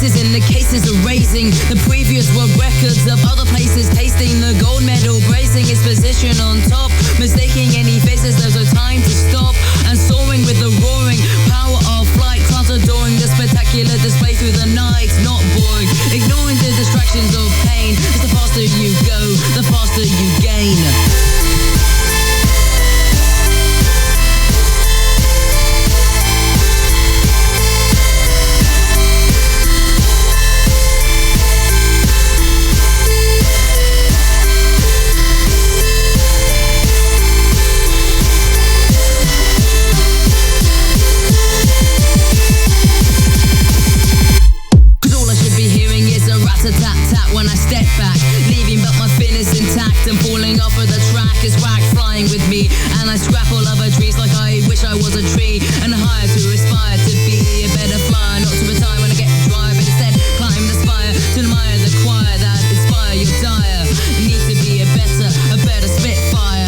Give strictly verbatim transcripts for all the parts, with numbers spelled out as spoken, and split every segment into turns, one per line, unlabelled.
faces in the cases are raising the previous world records of other places, tasting the gold medal, bracing its position on top, mistaking any faces. There's no time to stop, and soaring with the roaring power of flight, clouds adoring the spectacular display through the night. Not boring, ignoring the distractions of pain. It's the faster you go, the faster you gain. Tap-tap when I step back, leaving but my fin is intact, and falling off of the track is whack, flying with me, and I scrap all other trees like I wish I was a tree, and higher to aspire to be a better flyer, not to retire when I get dry, but instead climb the spire to admire the choir that inspire your dire. Need to be a better, a better spitfire.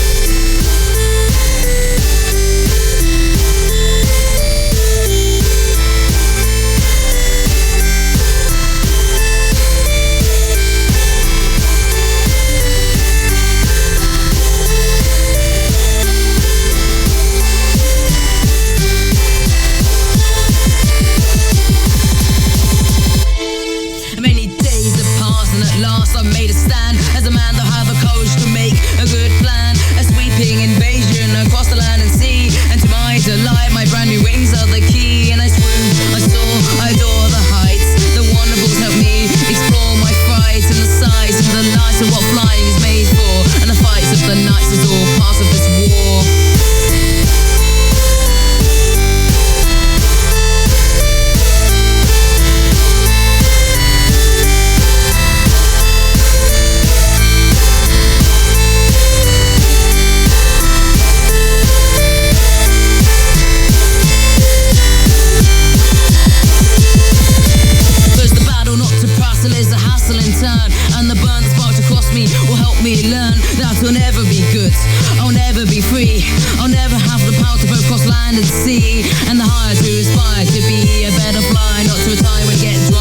I've made a stand as a man that have the courage to make a good plan. A sweeping invasion across the land and sea, and to my delight, my brand new wings are the key. And I swoon, I soar, I adore the heights. The wonderfuls help me explore my fright, and the sights and the lights of what flying is made for, and the fights of the nights is all part of this war. And the burn that sparks across me will help me learn that I'll never be good, I'll never be free, I'll never have the power to both cross land and sea, and the higher to aspire to be a better fly, not to retire and get